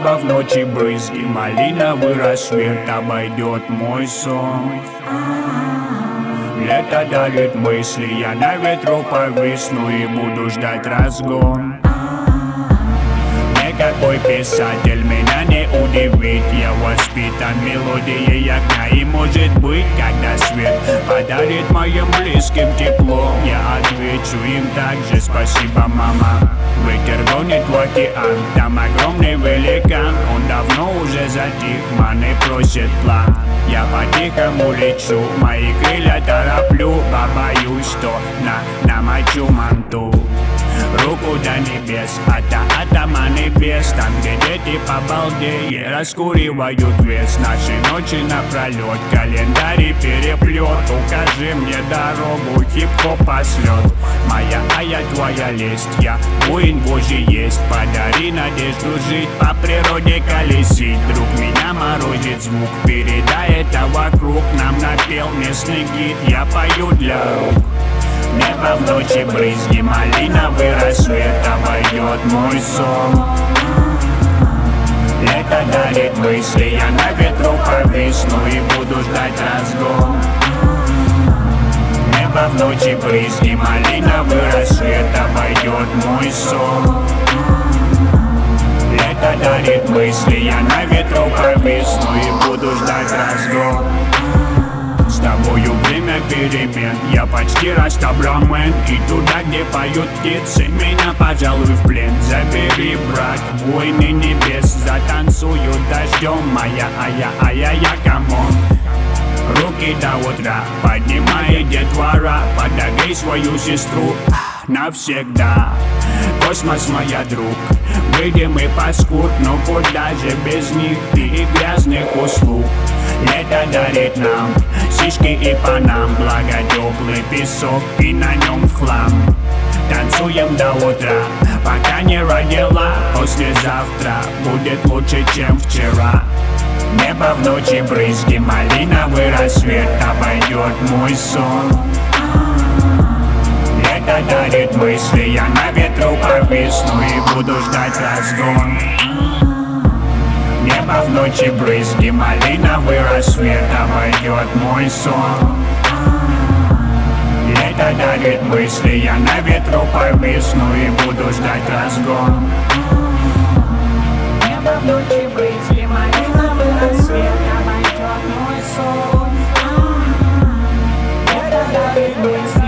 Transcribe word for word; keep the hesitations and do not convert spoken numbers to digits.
Небо в ночи брызги, малиновый рассвет, обойдет мой сон. Лето дарит мысли, я на ветру повисну и буду ждать разгон. Никакой писатель меня не удивит, я воспитан мелодией огня. И может быть, когда свет подарит моим близким тепло, я отвечу им также: спасибо, мама. Ветер гонит в океан, там огромный великан. Он давно уже затих, маны просит план. Я по-тихому лечу, мои крылья тороплю, побоюсь, что на намочу манту. Руку до небес, ата атома небес. Там, где дети побалдея раскуривают вес. Наши ночи напролет, календарь переплет. Укажи мне дорогу, хип-хоп пошлет. Моя, а я твоя лесть, я воин Божий есть. Подари надежду жить, по природе колесить. Друг, меня морозит звук, передай это вокруг. Нам напел местный гид, я пою для рук. Небо в ночи брызги, малиновый рассвет, обойдет мой сон. Лето дарит мысли, я на ветру повисну и буду ждать разгон. Небо в ночи брызги, малиновый рассвет, обойдет мой сон. Лето дарит мысли, я на ветру повисну и буду ждать разгон. С тобою время перемен, я почти растабламен. И туда, где поют птицы, меня, пожалуй, в плен забери, брат, войны небес. Затанцую дождем, моя, а я, а я, я, камон. Руки до утра, поднимай детвора, подогрей свою сестру навсегда. Космос, моя друг, выйдем и паскуд, но куда же без них и грязных услуг. Лето дарит нам сиськи и панам, благо теплый песок и на нем в хлам. Танцуем до утра, пока не родила. Послезавтра будет лучше, чем вчера. Небо в ночи брызги, малиновый рассвет, обойдет мой сон. Лето дарит мысли, я на ветру повисну и буду ждать разгон. Небо в ночи брызги, малиновый рассвет, обойдет мой сон. Лето дарит мысли, я на ветру повисну и буду ждать разгон. Небо в ночи брызги, малиновый рассвет, обойдет мой сон. Лето дарит мысли.